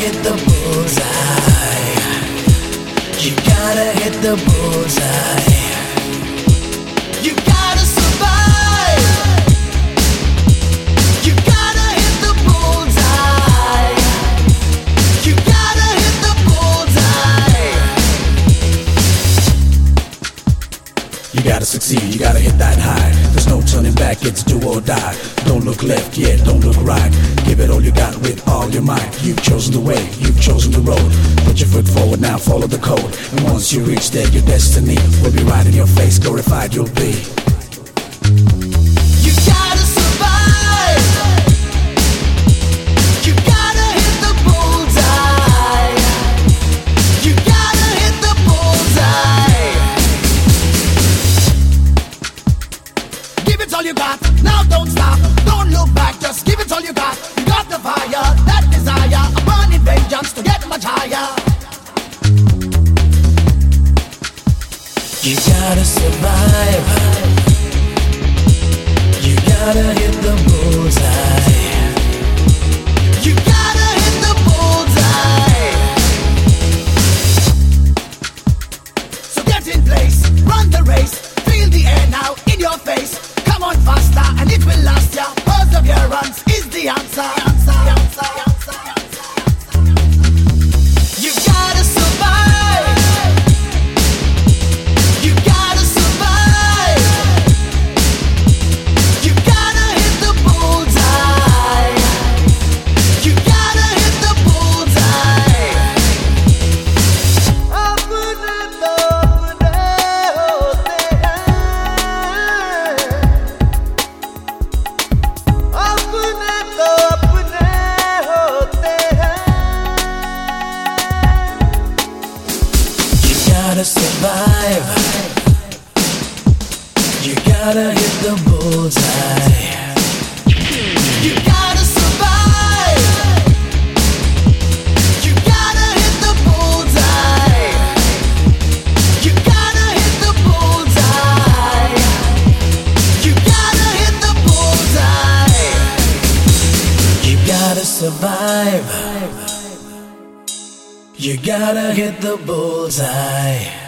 hit the bullseye. You gotta hit the bullseye. You gotta survive. You gotta hit the bullseye. You gotta hit the bullseye. You gotta succeed, you gotta hit that high. There's no turning back, it's do or die. Don't look left, yeah, don't look right. Give it all you got with all your might. You've chosen the way, you've chosen the road. Put your foot forward now, follow the code. And once you reach there, your destiny will be right in your face, glorified you'll be. You gotta survive. You gotta hit the bullseye. You gotta hit the bullseye. Give it all you got, now don't stop. Don't look back, just give it all you got. You got the fire, that desire, a burning vengeance to get much higher. You gotta survive. You gotta hit the bullseye. You gotta hit the bullseye. So get in place, run the race. Feel the air now in your face. Come on faster and it will last ya. Perseverance is the answer. You gotta survive. You gotta survive. You gotta hit the bullseye. You gotta hit the bullseye. You gotta survive. You gotta hit the bullseye. You gotta survive. You gotta hit the bullseye. You gotta hit the bullseye. You gotta hit the bullseye. You gotta survive. You gotta hit the bullseye.